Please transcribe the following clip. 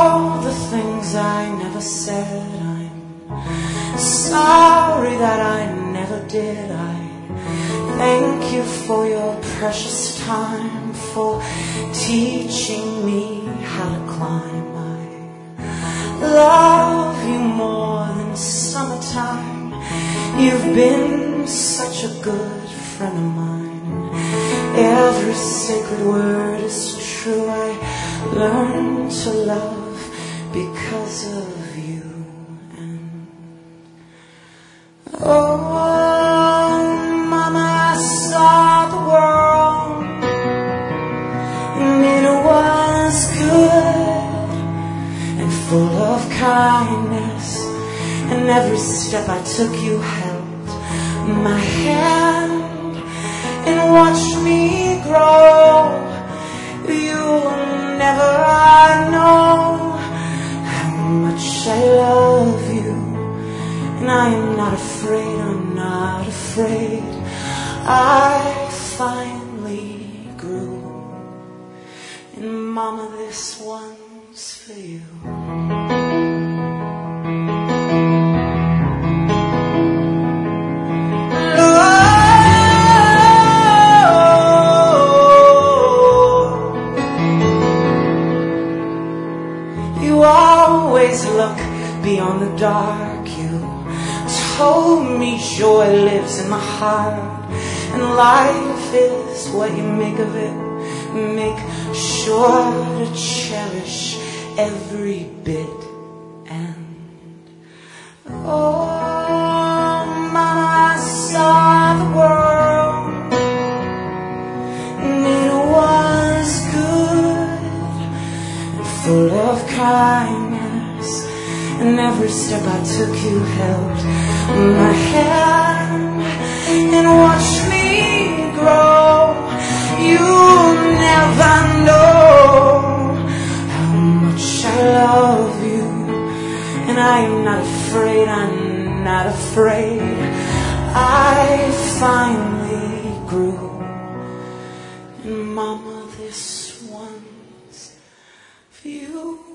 all the things I never said. I'm sorry that I never did. I thank you for your precious time, for teaching me how to climb. I love you more than summertime. You've been such a good friend of mine. Every sacred word is true. I learned to love because of you. And oh, Mama, I saw the world, and it was good and full of kindness. And every step I took, you held my hand and watched me grow. You'll never know how much I love you. And I am not afraid, I'm not afraid. I finally grew. And Mama, this one's for you. You always look beyond the dark. You told me joy lives in my heart, and life is what you make of it. Make sure to cherish every bit. And oh, Mama, I saw the world, and it was good and full of kindness. And every step I took, you held my hand and watched me grow. You'll never know how much I love you. And I am not afraid, I'm not afraid. I finally grew. And Mama, this one's for you.